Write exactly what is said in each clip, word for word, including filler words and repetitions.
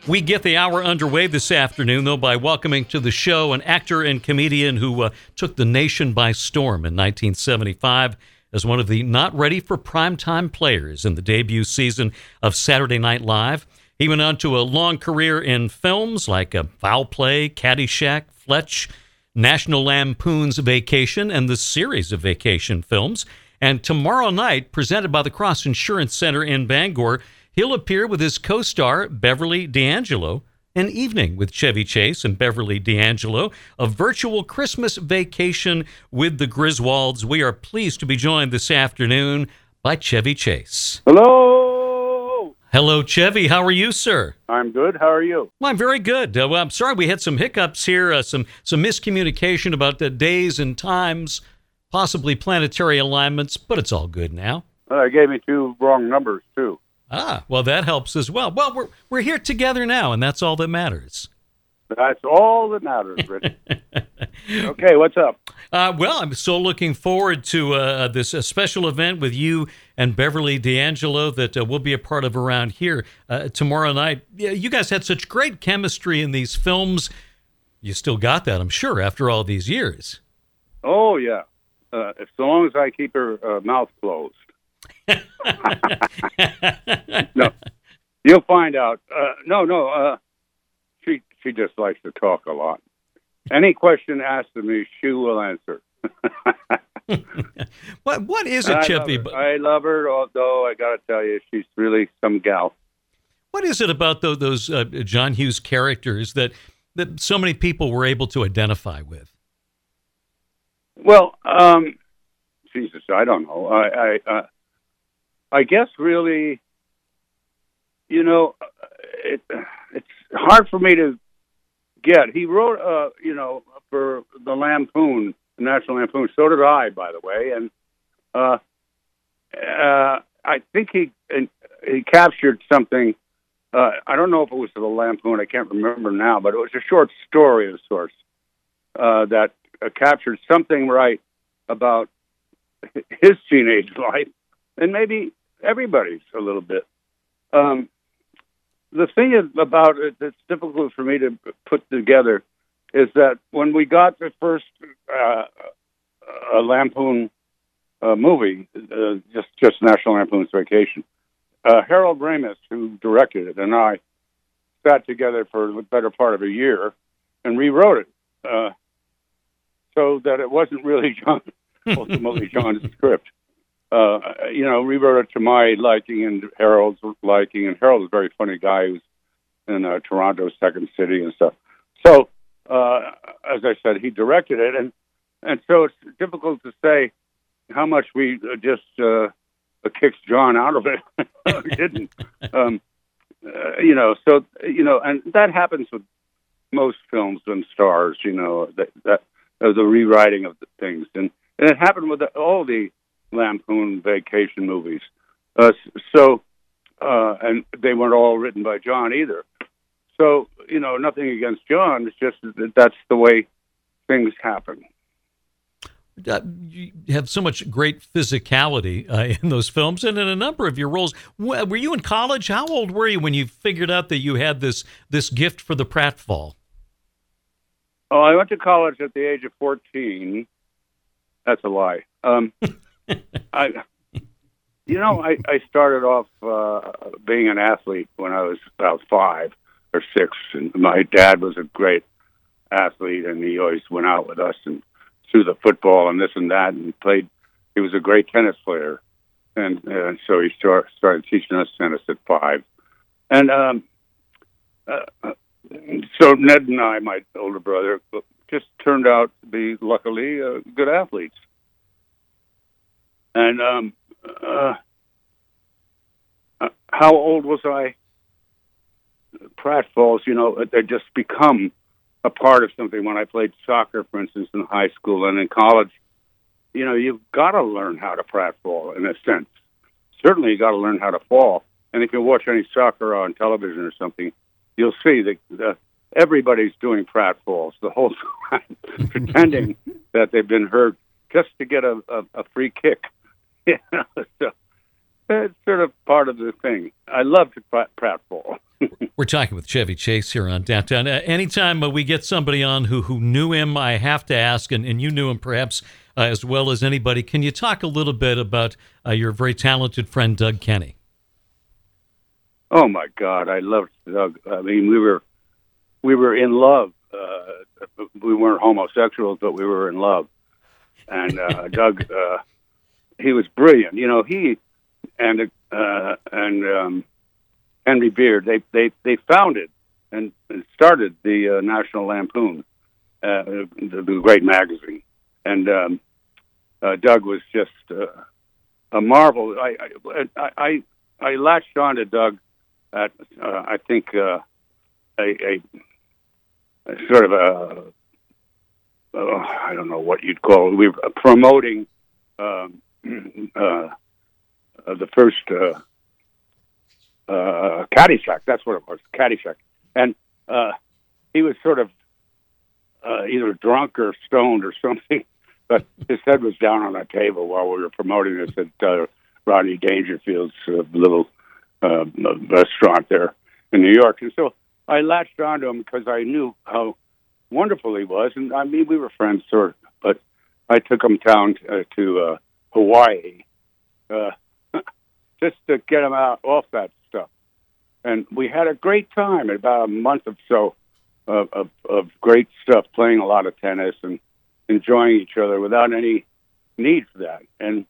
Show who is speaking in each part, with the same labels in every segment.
Speaker 1: We get the hour underway this afternoon, though, by welcoming to the show an actor and comedian who uh, took the nation by storm in nineteen seventy-five as one of the not-ready-for-primetime players in the debut season of Saturday Night Live. He went on to a long career in films like uh, Foul Play, Caddyshack, Fletch, National Lampoon's Vacation, and the series of vacation films. And tomorrow night, presented by the Cross Insurance Center in Bangor, he'll appear with his co-star, Beverly D'Angelo, An Evening with Chevy Chase and Beverly D'Angelo, a virtual Christmas vacation with the Griswolds. We are pleased to be joined this afternoon by Chevy Chase.
Speaker 2: Hello!
Speaker 1: Hello, Chevy. How are you, sir?
Speaker 2: I'm good. How are you?
Speaker 1: Well, I'm very good. Uh, well, I'm sorry we had some hiccups here, uh, some, some miscommunication about the days and times, possibly planetary alignments, but it's all good now.
Speaker 2: Uh, they gave me two wrong numbers, too.
Speaker 1: Ah, well, that helps as well. Well, we're we're here together now, and that's all that matters.
Speaker 2: That's all that matters, Rich. Okay, what's up?
Speaker 1: Uh, well, I'm so looking forward to uh, this uh, special event with you and Beverly D'Angelo that uh, we'll be a part of around here uh, tomorrow night. Yeah, you guys had such great chemistry in these films. You still got that, I'm sure, after all these years.
Speaker 2: Oh, yeah. Uh, as long as I keep her uh, mouth closed. No, you'll find out. Uh, no, no. Uh, she she just likes to talk a lot. Any question asked of me, she will answer.
Speaker 1: What what is it,
Speaker 2: I
Speaker 1: Chevy?
Speaker 2: Love I love her, although I got to tell you, she's really some gal.
Speaker 1: What is it about those, those uh, John Hughes characters that that so many people were able to identify with?
Speaker 2: Well, um, Jesus, I don't know. I. I uh, I guess really, you know, it, it's hard for me to get. He wrote, uh, you know, for the Lampoon, the National Lampoon. So did I, by the way. And uh, uh, I think he he captured something. Uh, I don't know if it was the Lampoon. I can't remember now, but it was a short story of sorts uh, that uh, captured something right about his teenage life, and maybe everybody's a little bit. Um, the thing is about it that's difficult for me to put together is that when we got the first uh, uh, Lampoon uh, movie, uh, just just National Lampoon's Vacation, uh, Harold Ramis, who directed it, and I sat together for the better part of a year and rewrote it uh, so that it wasn't really John, ultimately John's script. Uh, you know, rewrote it to my liking and Harold's liking, and Harold's a very funny guy who's in uh, Toronto, Second City and stuff. So, uh, as I said, he directed it, and, and so it's difficult to say how much we uh, just uh, kicked John out of it. We didn't. Um, uh, you know, so, you know, and that happens with most films and stars, you know, that, that uh, the rewriting of the things. And, and it happened with the, all the Lampoon Vacation movies. Uh, so, uh, and they weren't all written by John either. So, you know, nothing against John. It's just that that's the way things happen.
Speaker 1: Uh, you have so much great physicality uh, in those films and in a number of your roles. Were you in college? How old were you when you figured out that you had this this gift for the pratfall?
Speaker 2: Oh, I went to college at the age of fourteen. That's a lie. Um, I, you know, I, I started off uh, being an athlete when I was about five or six, and my dad was a great athlete, and he always went out with us and threw the football and this and that, and played. He was a great tennis player, and uh, so he start, started teaching us tennis at five, and um, uh, so Ned and I, my older brother, just turned out to be luckily uh, good athletes. And um, uh, uh, how old was I? Pratfalls, you know, they just become a part of something. When I played soccer, for instance, in high school and in college, you know, you've got to learn how to pratfall in a sense. Certainly, you got to learn how to fall. And if you watch any soccer on television or something, you'll see that uh, everybody's doing pratfalls the whole time, pretending that they've been hurt just to get a, a, a free kick. You know, so it's sort of part of the thing. I love to prat- pratfall.
Speaker 1: We're talking with Chevy Chase here on Downtown. Uh, anytime uh, we get somebody on who, who knew him, I have to ask, and, and you knew him perhaps uh, as well as anybody, can you talk a little bit about uh, your very talented friend Doug Kenney?
Speaker 2: Oh my God, I loved Doug. I mean, we were we were in love. Uh, we weren't homosexuals, but we were in love. And uh, Doug, uh, he was brilliant. You know, he and uh, and um, Henry Beard, they they they founded and, and started the uh, National Lampoon, uh, the, the great magazine. And um, uh, Doug was just uh, a marvel. I I, I I latched on to Doug at uh, I think uh, a, a, a sort of a uh, I don't know what you'd call it. We were promoting um, uh, uh, the first uh, uh, Caddyshack. That's what it was, Caddyshack. And uh, he was sort of uh, either drunk or stoned or something, but his head was down on a table while we were promoting this at uh, Rodney Dangerfield's uh, little uh, restaurant there in New York. And so I latched onto him because I knew how wonderful he was. And I mean, we were friends, sort of, but I took him down uh, to uh, Hawaii uh, just to get him out off that stuff. And we had a great time, about a month or so of, of, of great stuff, playing a lot of tennis and enjoying each other without any need for that. And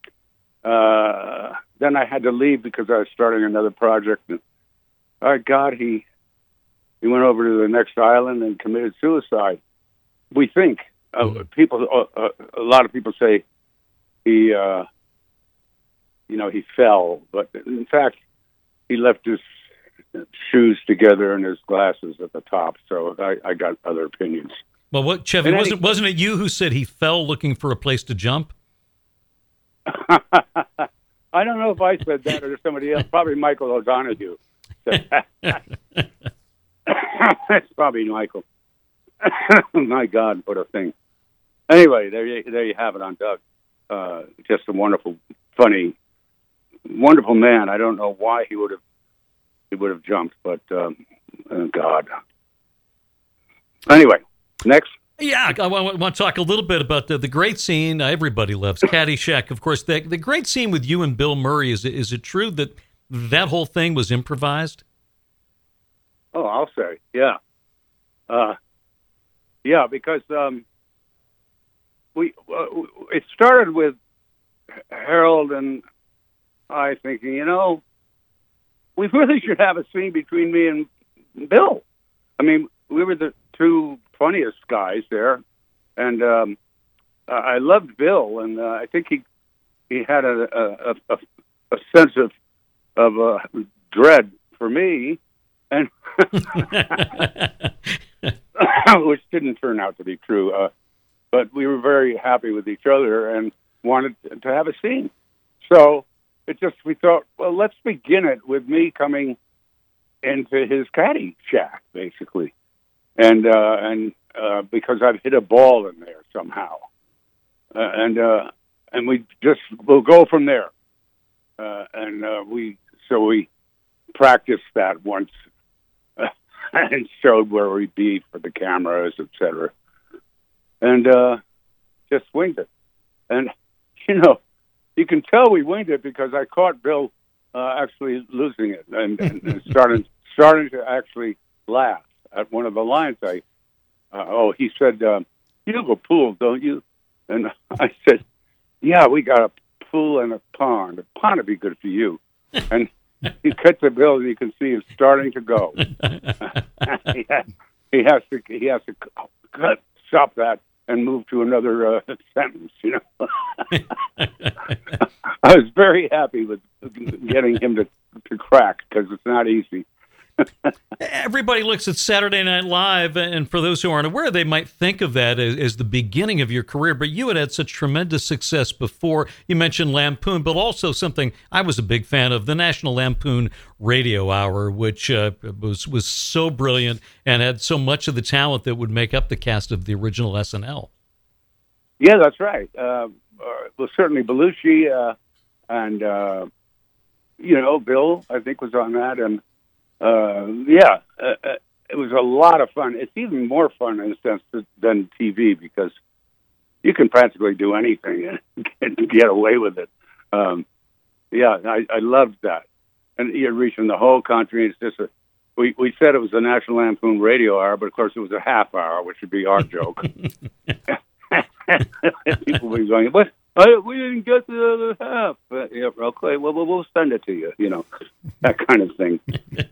Speaker 2: uh, then I had to leave because I was starting another project. And oh God, he he went over to the next island and committed suicide. We think uh, mm-hmm. people, uh, uh, a lot of people say he, uh, you know, he fell, but in fact, he left his shoes together and his glasses at the top. So I, I got other opinions.
Speaker 1: Well, what, Chevy, wasn't wasn't it you who said he fell looking for a place to jump?
Speaker 2: I don't know if I said that or somebody else. Probably Michael O'Donoghue. That's probably Michael. My God, what a thing. Anyway, there you, there you have it on Doug. Uh, just a wonderful, funny, wonderful man. I don't know why he would have he would have jumped, but um, oh God. Anyway, next.
Speaker 1: Yeah, I want to talk a little bit about the, the great scene. Uh, everybody loves Caddyshack, of course. The, the great scene with you and Bill Murray, is, is it true that that whole thing was improvised?
Speaker 2: Oh, I'll say, yeah. Uh, yeah, because um, we uh, it started with Harold and I thinking, you know, we really should have a scene between me and Bill. I mean, we were the two funniest guys there, and um, I loved Bill, and uh, I think he he had a a, a, a sense of of uh, dread for me, and which didn't turn out to be true. Uh, but we were very happy with each other and wanted to have a scene. So it just we thought, well, let's begin it with me coming into his caddy shack, basically. And uh, and uh, because I've hit a ball in there somehow, uh, and uh, and we just we'll go from there. Uh, and uh, we so we practiced that once uh, and showed where we'd be for the cameras, et cetera. And uh, just winged it. And you know, you can tell we winged it because I caught Bill uh, actually losing it and, and, and starting starting to actually laugh at one of the lines. I, uh, oh, he said, um, you have a pool, don't you? And I said, yeah, we got a pool and a pond. A pond would be good for you. And he cuts the bill, and you can see him starting to go. he, has, he has to he has to cut, stop that and move to another uh, sentence. You know, I was very happy with getting him to to crack because it's not easy.
Speaker 1: Everybody looks at Saturday Night Live, and for those who aren't aware, they might think of that as, as the beginning of your career, but you had had such tremendous success before. You mentioned Lampoon, but also something I was a big fan of, the National Lampoon Radio Hour, which uh, was, was so brilliant and had so much of the talent that would make up the cast of the original S N L.
Speaker 2: Yeah, that's right. Uh, uh, well, certainly Belushi uh, and uh, you know, Bill, I think, was on that. And, uh, yeah, uh, uh, it was a lot of fun. It's even more fun in a sense than T V because you can practically do anything and get away with it. Um, yeah, I, I loved that. And you're reaching the whole country. It's just a, we, we said it was the National Lampoon Radio Hour, but of course it was a half hour, which would be our joke. People were going, what? I, we didn't get to the other half. But, yeah, okay, well, we'll, we'll send it to you, you know, that kind of thing.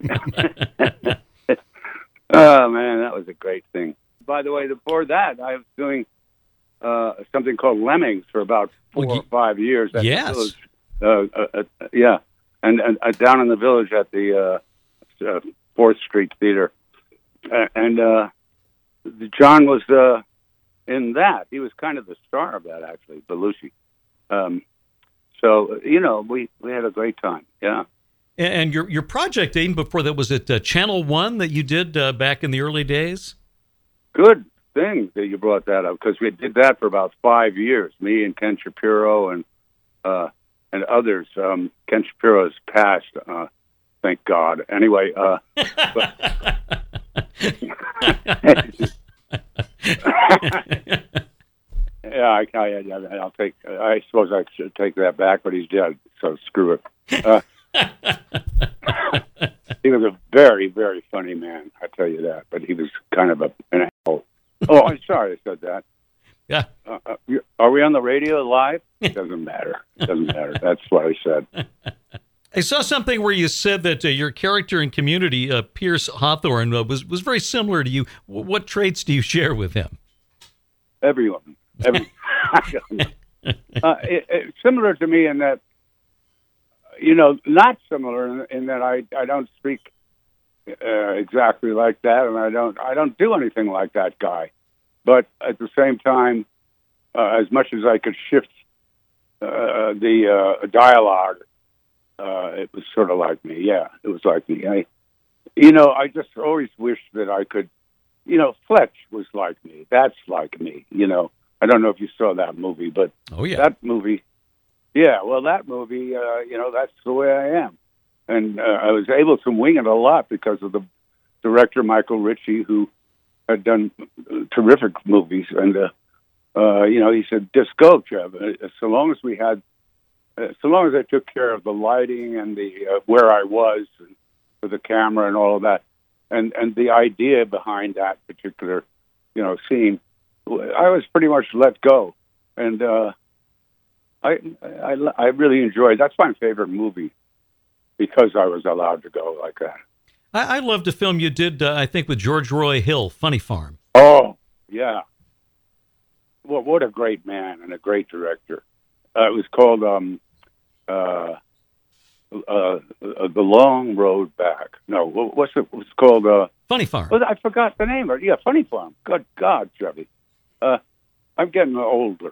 Speaker 2: Oh, man, that was a great thing. By the way, before that, I was doing uh, something called Lemmings for about four well, you, or five years. At
Speaker 1: yes.
Speaker 2: The village. Uh, uh, uh, yeah. And, and uh, down in the village at the uh, uh, fourth Street Theater. Uh, and uh, John was uh, in that. He was kind of the star of that, actually, Belushi. Um, so, you know, we, we had a great time, yeah.
Speaker 1: And your your project, even before that, was it uh, Channel One that you did uh, back in the early days?
Speaker 2: Good thing that you brought that up, because we did that for about five years, me and Ken Shapiro and uh, and others. Um, Ken Shapiro has passed, uh, thank God. Anyway, uh, but, yeah, I, I, I'll take. I suppose I should take that back, but he's dead, so screw it. Uh, he was a very, very funny man, I tell you that. But he was kind of a, an asshole. Oh, I'm sorry I said that.
Speaker 1: Yeah.
Speaker 2: Uh, uh, are we on the radio live? It doesn't matter. It doesn't matter. That's what I said.
Speaker 1: I saw something where you said that uh, your character in Community, uh, Pierce Hawthorne, uh, was was very similar to you. W- what traits do you share with him?
Speaker 2: Everyone. Every, uh, it, it, similar to me in that, you know, not similar in, in that I, I don't speak uh, exactly like that, and I don't I don't do anything like that guy. But at the same time, uh, as much as I could shift uh, the uh, dialogue, uh, it was sort of like me. Yeah, it was like me. I, you know, I just always wished that I could, you know, Fletch was like me. That's like me. You know, I don't know if you saw that movie, but
Speaker 1: oh yeah,
Speaker 2: that movie. Yeah, well, that movie, uh, you know, that's the way I am. And uh, I was able to wing it a lot because of the director, Michael Ritchie, who had done terrific movies. And, uh, uh, you know, he said, just go, Trev. Uh, so long as we had, uh, so long as I took care of the lighting and the uh, where I was and for the camera and all of that, and, and the idea behind that particular, you know, scene, I was pretty much let go. And, uh, I, I, I really enjoyed. That's my favorite movie because I was allowed to go like that.
Speaker 1: I, I loved a film you did, uh, I think, with George Roy Hill, Funny Farm.
Speaker 2: Oh, yeah. Well, what a great man and a great director. Uh, it was called um, uh, uh, uh, The Long Road Back. No, what's it? It's called? Uh,
Speaker 1: Funny Farm.
Speaker 2: Well, I forgot the name of it. Yeah, Funny Farm. Good God, Chevy. Uh, I'm getting older.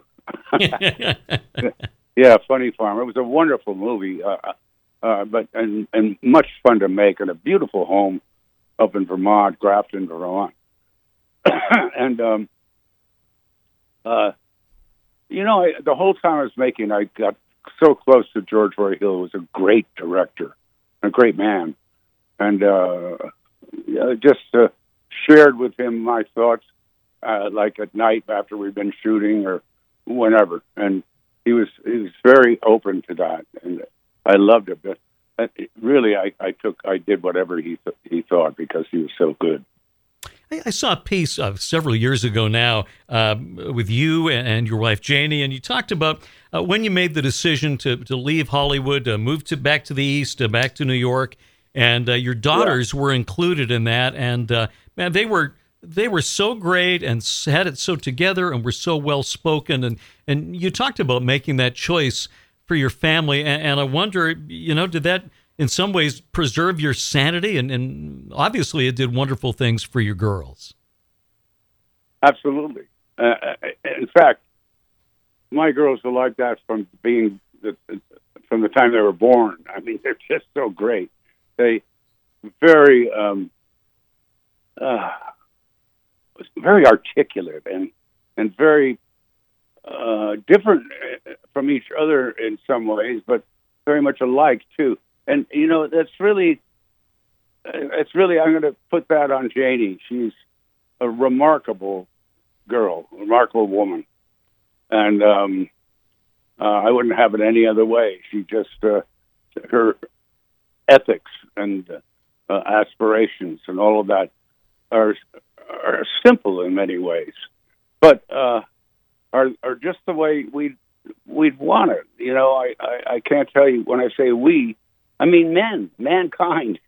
Speaker 2: Yeah, Funny Farm. It was a wonderful movie, uh, uh, but and and much fun to make, and a beautiful home up in Vermont, Grafton, Vermont. and um, uh, you know, I, the whole time I was making, I got so close to George Roy Hill. He was a great director, a great man, and uh, yeah, just uh, shared with him my thoughts, uh, like at night after we've been shooting or whenever, and he was he was very open to that, and I loved it. But it, really, I, I took I did whatever he th- he thought because he was so good.
Speaker 1: I, I saw a piece of several years ago now uh, with you and your wife Janie, and you talked about uh, when you made the decision to to leave Hollywood, uh, move to back to the East, uh, back to New York, and uh, your daughters yeah. were included in that, and uh, man, they were. They were so great and had it so together and were so well spoken. And, and you talked about making that choice for your family. And, and I wonder, you know, did that in some ways preserve your sanity? And, and obviously it did wonderful things for your girls.
Speaker 2: Absolutely. Uh, in fact, my girls are like that from being the, from the time they were born. I mean, they're just so great. They very, um, uh, very articulate and and very uh, different from each other in some ways, but very much alike too. and you know that's really, it's really. I'm going to put that on Janie. She's a remarkable girl, remarkable woman, and um, uh, I wouldn't have it any other way. She just uh, her ethics and uh, aspirations and all of that are are simple in many ways, but uh, are are just the way we we'd want it. You know, I, I, I can't tell you when I say we, I mean men, mankind.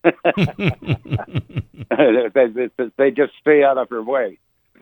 Speaker 2: they, they, they just stay out of her way.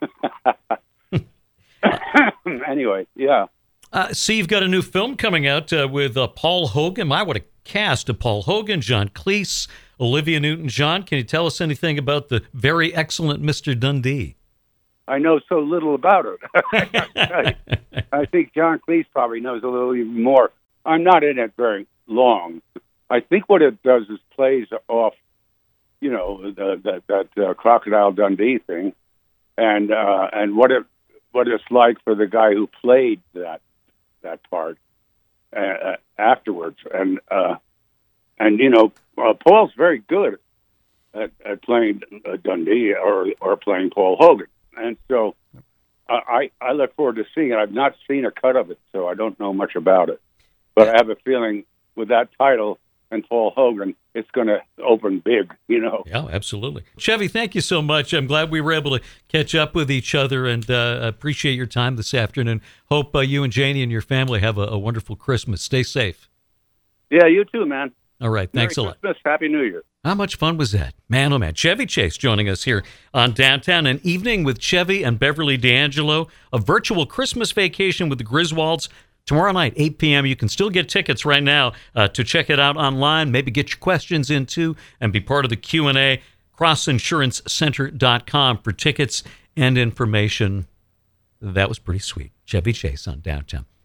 Speaker 2: Anyway, yeah.
Speaker 1: Uh, see, you've got a new film coming out uh, with uh, Paul Hogan. My, what a cast of Paul Hogan, John Cleese, Olivia Newton-John. Can you tell us anything about the very excellent Mister Dundee?
Speaker 2: I know so little about it. I, I think John Cleese probably knows a little even more. I'm not in it very long. I think what it does is plays off, you know, the, that that uh, Crocodile Dundee thing, and uh, and what it what it's like for the guy who played that that part uh, afterwards, and uh, and you know, uh, Paul's very good at, at playing uh, Dundee or or playing Paul Hogan. And so I, I look forward to seeing it. I've not seen a cut of it, so I don't know much about it. But I have a feeling with that title and Paul Hogan, it's going to open big, you know.
Speaker 1: Yeah, absolutely. Chevy, thank you so much. I'm glad we were able to catch up with each other, and uh, appreciate your time this afternoon. Hope uh, you and Janie and your family have a, a wonderful Christmas. Stay safe.
Speaker 2: Yeah, you too, man.
Speaker 1: All right, thanks
Speaker 2: Merry
Speaker 1: a lot.
Speaker 2: Christmas, Happy New Year.
Speaker 1: How much fun was that? Man, oh man. Chevy Chase joining us here on Downtown. An evening with Chevy and Beverly D'Angelo. A virtual Christmas vacation with the Griswolds. Tomorrow night, eight p.m. You can still get tickets right now uh, to check it out online. Maybe get your questions in too and be part of the Q and A. cross insurance center dot com for tickets and information. That was pretty sweet. Chevy Chase on Downtown.